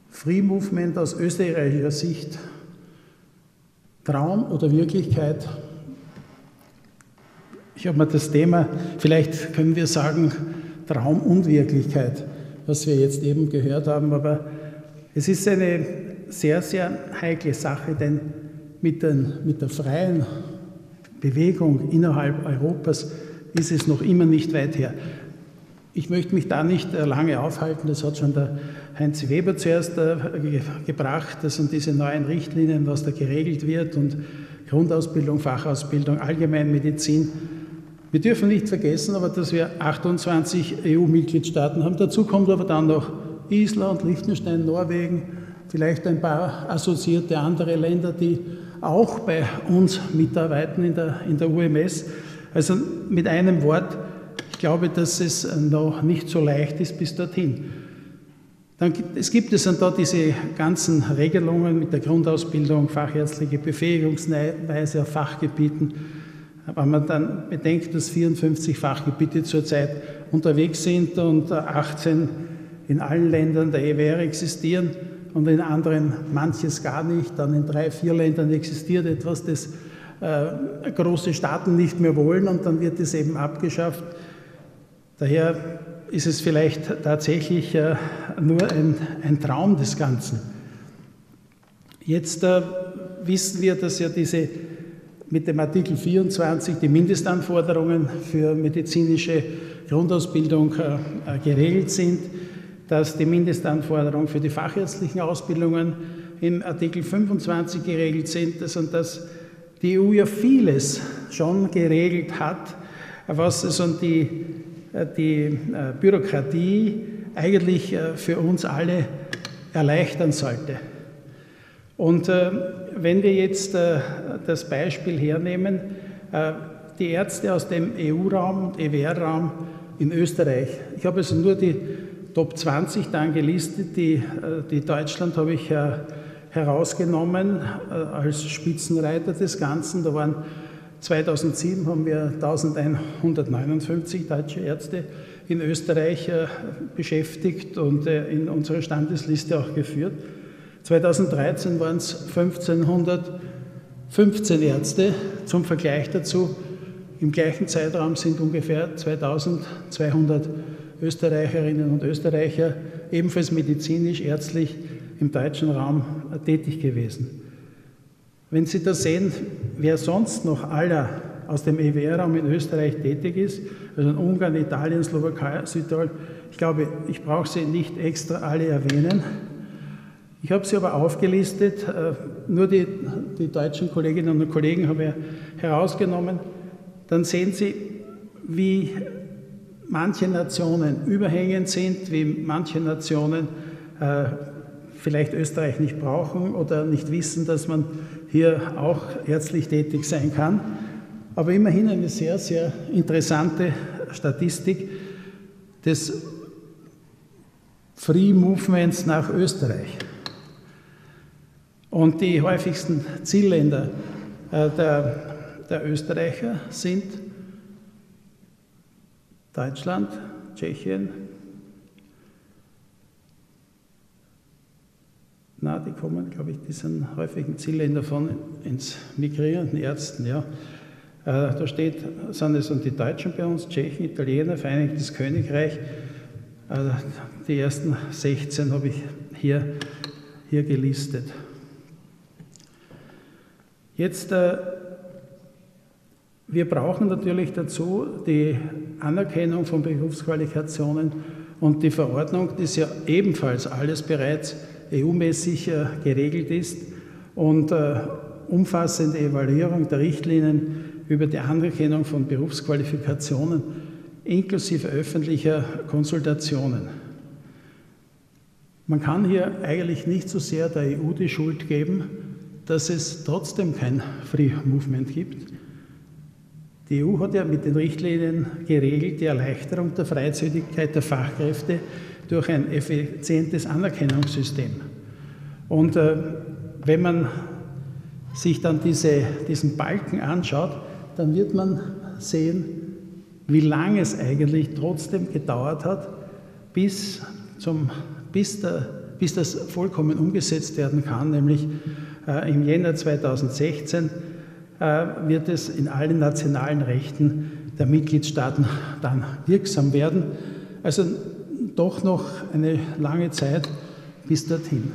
Free Movement aus österreichischer Sicht Traum oder Wirklichkeit? Ich habe mir das Thema, vielleicht können wir sagen, Traum und Wirklichkeit, was wir jetzt eben gehört haben, aber es ist eine sehr, sehr heikle Sache, denn mit der freien Bewegung innerhalb Europas ist es noch immer nicht weit her. Ich möchte mich da nicht lange aufhalten, das hat schon der Heinz Weber zuerst gebracht, das sind diese neuen Richtlinien, was da geregelt wird und Grundausbildung, Fachausbildung, Allgemeinmedizin. Wir dürfen nicht vergessen, aber dass wir 28 EU-Mitgliedstaaten haben. Dazu kommt aber dann noch Island, Liechtenstein, Norwegen, vielleicht ein paar assoziierte andere Länder, die auch bei uns mitarbeiten in der UMS. Also mit einem Wort, ich glaube, dass es noch nicht so leicht ist bis dorthin. Es gibt dann da diese ganzen Regelungen mit der Grundausbildung, fachärztliche Befähigungsweise auf Fachgebieten. Wenn man dann bedenkt, dass 54 Fachgebiete zurzeit unterwegs sind und 18 in allen Ländern der EWR existieren und in anderen manches gar nicht, dann in 3, 4 Ländern existiert etwas, das große Staaten nicht mehr wollen und dann wird es eben abgeschafft. Daher ist es vielleicht tatsächlich nur ein Traum des Ganzen. Jetzt wissen wir, dass ja mit dem Artikel 24 die Mindestanforderungen für medizinische Grundausbildung geregelt sind, dass die Mindestanforderungen für die fachärztlichen Ausbildungen im Artikel 25 geregelt sind und dass die EU ja vieles schon geregelt hat, was die Bürokratie eigentlich für uns alle erleichtern sollte. Und wenn wir jetzt das Beispiel hernehmen, die Ärzte aus dem EU-Raum und EWR-Raum in Österreich, ich habe also nur die Top 20 dann gelistet, die Deutschland habe ich herausgenommen als Spitzenreiter des Ganzen. Da waren 2007 haben wir 1159 deutsche Ärzte in Österreich beschäftigt und in unserer Standesliste auch geführt. 2013 waren es 1515 Ärzte. Zum Vergleich dazu, im gleichen Zeitraum sind ungefähr 2200 Österreicherinnen und Österreicher ebenfalls medizinisch, ärztlich im deutschen Raum tätig gewesen. Wenn Sie da sehen, wer sonst noch aller aus dem EWR-Raum in Österreich tätig ist, also in Ungarn, Italien, Slowakei, Südtirol, ich glaube, ich brauche sie nicht extra alle erwähnen. Ich habe sie aber aufgelistet, nur die deutschen Kolleginnen und Kollegen habe ich herausgenommen. Dann sehen Sie, wie manche Nationen überhängend sind, wie manche Nationen vielleicht Österreich nicht brauchen oder nicht wissen, dass man hier auch ärztlich tätig sein kann. Aber immerhin eine sehr, sehr interessante Statistik des Free Movements nach Österreich. Und die häufigsten Zielländer der Österreicher sind Deutschland, Tschechien, die kommen, glaube ich, die sind häufigen Zielländer von ins migrierenden Ärzten. Ja. Da sind es die Deutschen bei uns, Tschechen, Italiener, Vereinigtes Königreich. Die ersten 16 habe ich hier gelistet. Jetzt, wir brauchen natürlich dazu die Anerkennung von Berufsqualifikationen und die Verordnung, die ja ebenfalls alles bereits EU-mäßig geregelt ist und umfassende Evaluierung der Richtlinien über die Anerkennung von Berufsqualifikationen inklusive öffentlicher Konsultationen. Man kann hier eigentlich nicht so sehr der EU die Schuld geben, dass es trotzdem kein Free Movement gibt. Die EU hat ja mit den Richtlinien geregelt die Erleichterung der Freizügigkeit der Fachkräfte durch ein effizientes Anerkennungssystem. Und wenn man sich dann diesen Balken anschaut, dann wird man sehen, wie lange es eigentlich trotzdem gedauert hat, bis der bis das vollkommen umgesetzt werden kann, nämlich im Jänner 2016 wird es in allen nationalen Rechten der Mitgliedstaaten dann wirksam werden. Also doch noch eine lange Zeit bis dorthin.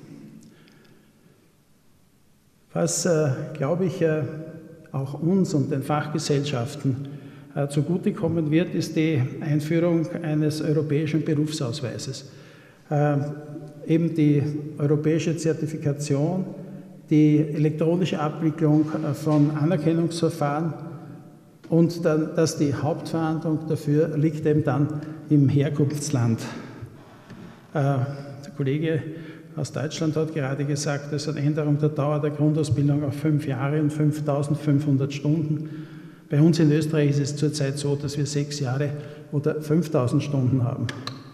Was, glaube ich, auch uns und den Fachgesellschaften zugutekommen wird, ist die Einführung eines europäischen Berufsausweises. Eben die europäische Zertifikation, die elektronische Abwicklung von Anerkennungsverfahren und dann, dass die Hauptverantwortung dafür liegt eben dann im Herkunftsland. Der Kollege aus Deutschland hat gerade gesagt, dass eine Änderung der Dauer der Grundausbildung auf 5 Jahre und 5.500 Stunden. Bei uns in Österreich ist es zurzeit so, dass wir 6 Jahre oder 5.000 Stunden haben.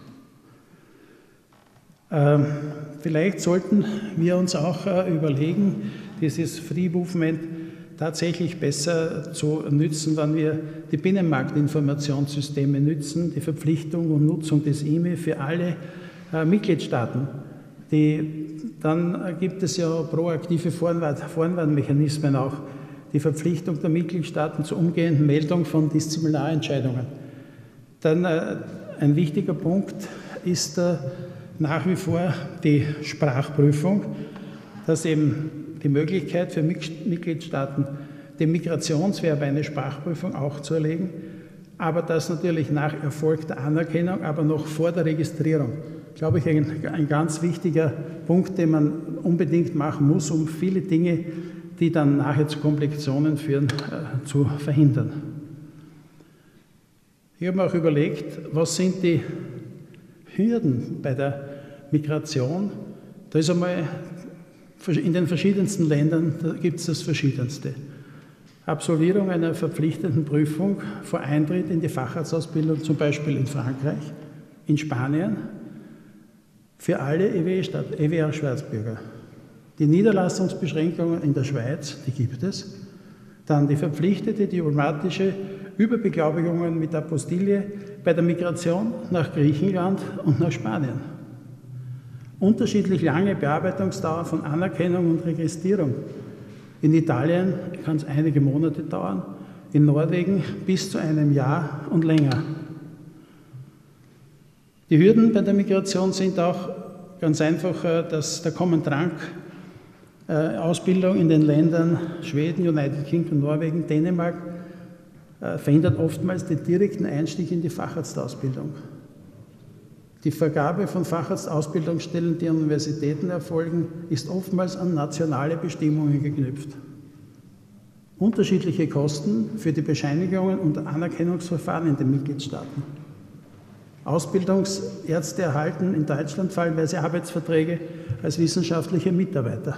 Vielleicht sollten wir uns auch überlegen, dieses Free Movement tatsächlich besser zu nützen, wenn wir die Binnenmarktinformationssysteme nützen, die Verpflichtung und Nutzung des IMI für alle Mitgliedstaaten. Dann gibt es ja proaktive Vorwarnmechanismen auch, die Verpflichtung der Mitgliedstaaten zur umgehenden Meldung von Disziplinarentscheidungen. Dann ein wichtiger Punkt ist nach wie vor die Sprachprüfung, dass eben die Möglichkeit für Mitgliedstaaten, dem Migrationswerber eine Sprachprüfung auch zu erlegen, aber das natürlich nach Erfolg der Anerkennung, aber noch vor der Registrierung. Glaube ich, ein ganz wichtiger Punkt, den man unbedingt machen muss, um viele Dinge, die dann nachher zu Komplikationen führen, zu verhindern. Ich habe mir auch überlegt, was sind die Hürden bei der Migration? Da ist einmal in den verschiedensten Ländern, da gibt es das Verschiedenste. Absolvierung einer verpflichtenden Prüfung vor Eintritt in die Facharztausbildung, zum Beispiel in Frankreich, in Spanien, für alle EWA-Staatsbürger. Die Niederlassungsbeschränkungen in der Schweiz, die gibt es. Dann die verpflichtete diplomatische Überbeglaubigungen mit Apostille bei der Migration nach Griechenland und nach Spanien. Unterschiedlich lange Bearbeitungsdauer von Anerkennung und Registrierung. In Italien kann es einige Monate dauern, in Norwegen bis zu einem Jahr und länger. Die Hürden bei der Migration sind auch ganz einfach, dass der Common Drang Ausbildung in den Ländern Schweden, United Kingdom, Norwegen, Dänemark verhindert oftmals den direkten Einstieg in die Facharztausbildung. Die Vergabe von Facharztausbildungsstellen, die an Universitäten erfolgen, ist oftmals an nationale Bestimmungen geknüpft. Unterschiedliche Kosten für die Bescheinigungen und Anerkennungsverfahren in den Mitgliedstaaten. Ausbildungsärzte erhalten in Deutschland fallweise Arbeitsverträge als wissenschaftliche Mitarbeiter.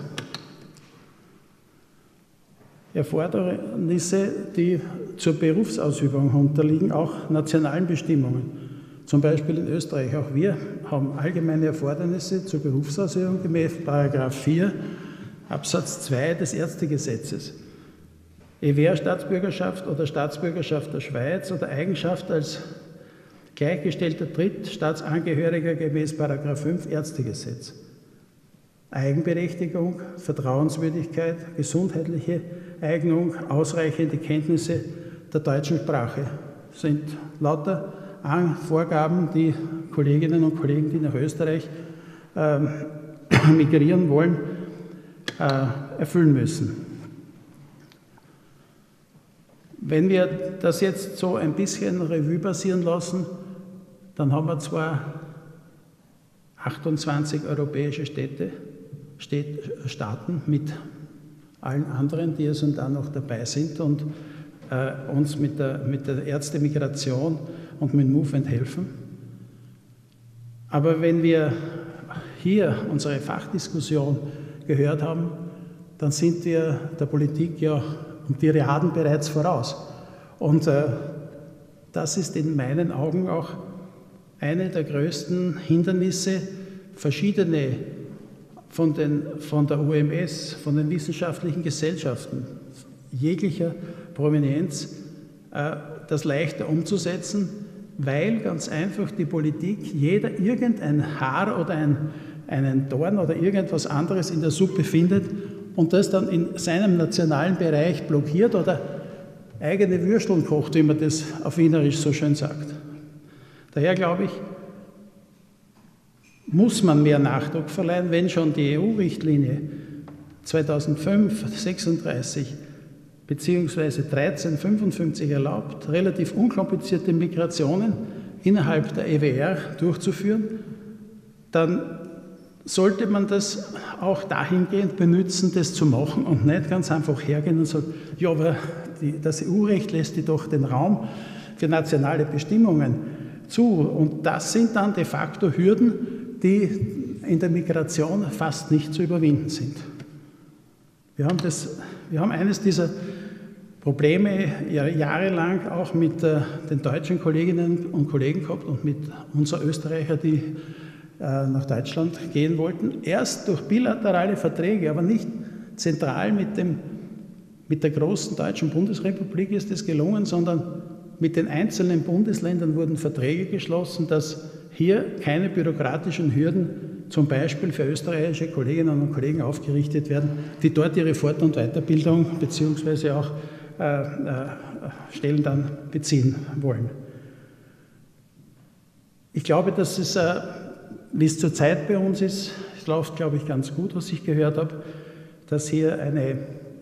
Erfordernisse, die zur Berufsausübung unterliegen, auch nationalen Bestimmungen. Zum Beispiel in Österreich. Auch wir haben allgemeine Erfordernisse zur Berufsausübung gemäß § 4 Absatz 2 des Ärztegesetzes. EWR-Staatsbürgerschaft oder Staatsbürgerschaft der Schweiz oder Eigenschaft als gleichgestellter Drittstaatsangehöriger gemäß § 5 Ärztegesetz. Eigenberechtigung, Vertrauenswürdigkeit, gesundheitliche Eignung, ausreichende Kenntnisse der deutschen Sprache sind lauter Vorgaben, die Kolleginnen und Kollegen, die nach Österreich migrieren wollen, erfüllen müssen. Wenn wir das jetzt so ein bisschen Revue passieren lassen, dann haben wir zwar 28 europäische Staaten mit allen anderen, die also dann noch dabei sind und uns mit der Ärztemigration und mit Movement helfen. Aber wenn wir hier unsere Fachdiskussion gehört haben, dann sind wir der Politik ja um die Riaden bereits voraus. Und das ist in meinen Augen auch eine der größten Hindernisse, verschiedene von der UMS, von den wissenschaftlichen Gesellschaften jeglicher Prominenz, das leichter umzusetzen, weil ganz einfach die Politik jeder irgendein Haar oder ein einen Dorn oder irgendwas anderes in der Suppe findet und das dann in seinem nationalen Bereich blockiert oder eigene Würsteln kocht, wie man das auf Wienerisch so schön sagt. Daher glaube ich, muss man mehr Nachdruck verleihen, wenn schon die EU-Richtlinie 2005/36 bzw. 13/55 erlaubt, relativ unkomplizierte Migrationen innerhalb der EWR durchzuführen, dann sollte man das auch dahingehend benutzen, das zu machen und nicht ganz einfach hergehen und sagen, ja, aber das EU-Recht lässt doch den Raum für nationale Bestimmungen zu. Und das sind dann de facto Hürden, die in der Migration fast nicht zu überwinden sind. Wir haben eines dieser Probleme jahrelang auch mit den deutschen Kolleginnen und Kollegen gehabt und mit unseren Österreichern, die nach Deutschland gehen wollten. Erst durch bilaterale Verträge, aber nicht zentral mit der großen deutschen Bundesrepublik ist es gelungen, sondern mit den einzelnen Bundesländern wurden Verträge geschlossen, dass hier keine bürokratischen Hürden zum Beispiel für österreichische Kolleginnen und Kollegen aufgerichtet werden, die dort ihre Fort- und Weiterbildung bzw. auch Stellen dann beziehen wollen. Ich glaube, dass es, wie es zurzeit bei uns ist, es läuft, glaube ich, ganz gut, was ich gehört habe, dass hier eine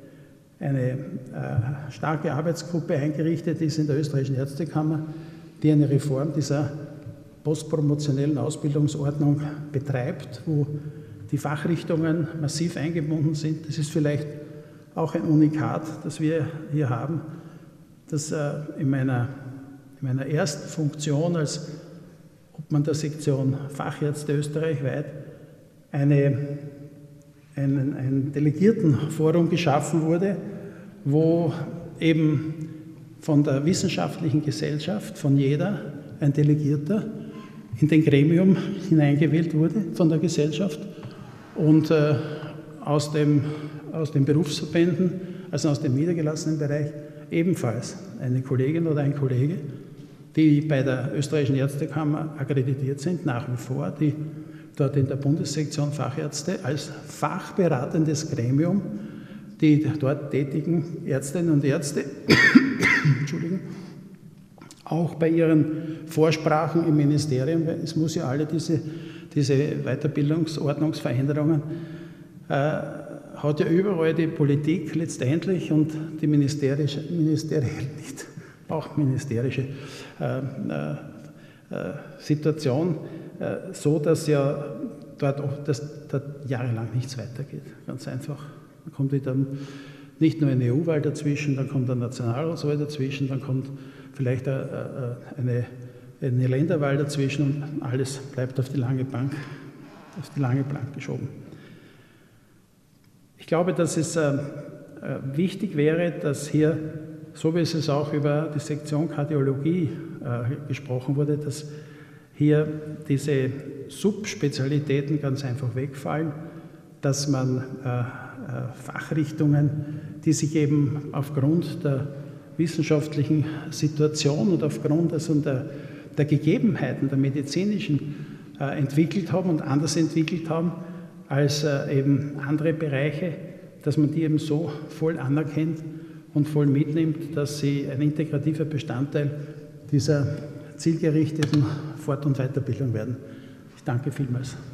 starke Arbeitsgruppe eingerichtet ist in der österreichischen Ärztekammer, die eine Reform dieser postpromotionellen Ausbildungsordnung betreibt, wo die Fachrichtungen massiv eingebunden sind. Das ist vielleicht auch ein Unikat, das wir hier haben, dass in meiner ersten Funktion als Obmann der Sektion Fachärzte österreichweit ein Delegiertenforum geschaffen wurde, wo eben von der wissenschaftlichen Gesellschaft, von jeder, ein Delegierter in den Gremium hineingewählt wurde von der Gesellschaft und aus den Berufsverbänden, also aus dem niedergelassenen Bereich, ebenfalls eine Kollegin oder ein Kollege, die bei der österreichischen Ärztekammer akkreditiert sind, nach wie vor, die dort in der Bundessektion Fachärzte als fachberatendes Gremium die dort tätigen Ärztinnen und Ärzte Entschuldigung, auch bei ihren Vorsprachen im Ministerium, weil es muss ja alle diese Weiterbildungsordnungsveränderungen hat ja überall die Politik letztendlich und die ministerische Situation so, dass ja dort jahrelang nichts weitergeht. Ganz einfach. Dann kommt wieder nicht nur eine EU-Wahl dazwischen, dann kommt eine Nationalratswahl dazwischen, dann kommt vielleicht eine Länderwahl dazwischen und alles bleibt auf die lange Bank geschoben. Ich glaube, dass es wichtig wäre, dass hier, so wie es auch über die Sektion Kardiologie gesprochen wurde, dass hier diese Subspezialitäten ganz einfach wegfallen, dass man Fachrichtungen, die sich eben aufgrund der wissenschaftlichen Situation und aufgrund also der Gegebenheiten der medizinischen entwickelt haben und anders entwickelt haben als eben andere Bereiche, dass man die eben so voll anerkennt und voll mitnimmt, dass sie ein integrativer Bestandteil dieser zielgerichteten Fort- und Weiterbildung werden. Ich danke vielmals.